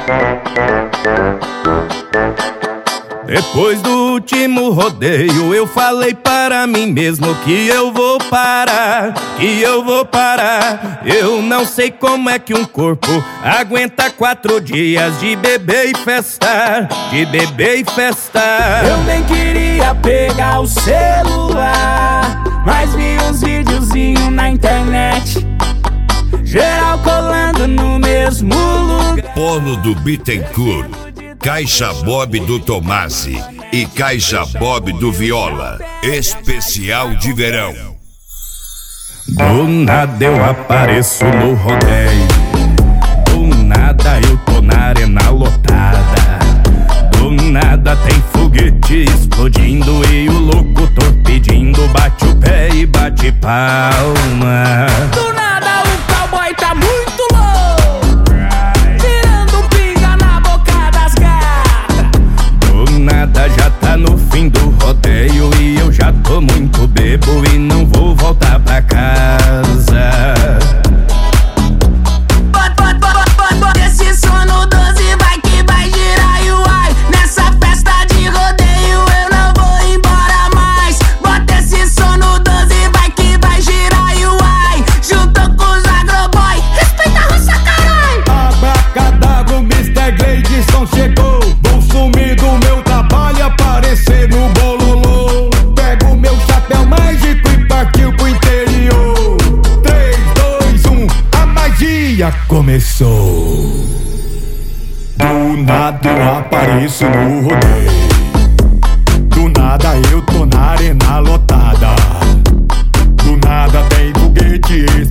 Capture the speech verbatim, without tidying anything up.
Depois do último rodeio eu falei para mim mesmo que eu vou parar, que eu vou parar. Eu não sei como é que um corpo aguenta quatro dias de beber e festar, de beber e festar. Eu nem queria pegar o celular, mas vi uns videozinhos na internet, geral colando no mesmo lugar. Polo do Bittencourt, Caixa Bob do Tomasi e Caixa Bob do Viola, especial de verão. Do nada eu apareço no rodeio, do nada eu tô na arena lotada, do nada tem foguete explodindo e o locutor pedindo bate o pé e bate palma. Do nada o cowboy tá muito louco, tirando pinga na boca das gatas. Do nada já tá no fim do rodeio e eu já tô muito bebo e não vou voltar pra casa. Bota esse som no doze, vai que vai girar e uai. Nessa festa de rodeio eu não vou embora mais. Bota esse som no doze, vai que vai girar e uai. Juntou com os agroboy, respeita a roça, caralho. Abracadabra, o mister Gleidson chegou. Vou sumir do meu trabalho, aparecer no bololô. Pego meu chapéu mágico e partiu pro interior. Três, dois, um, a magia começou. Do nada eu apareço no rodeio, do nada eu tô na arena lotada, do nada tem foguete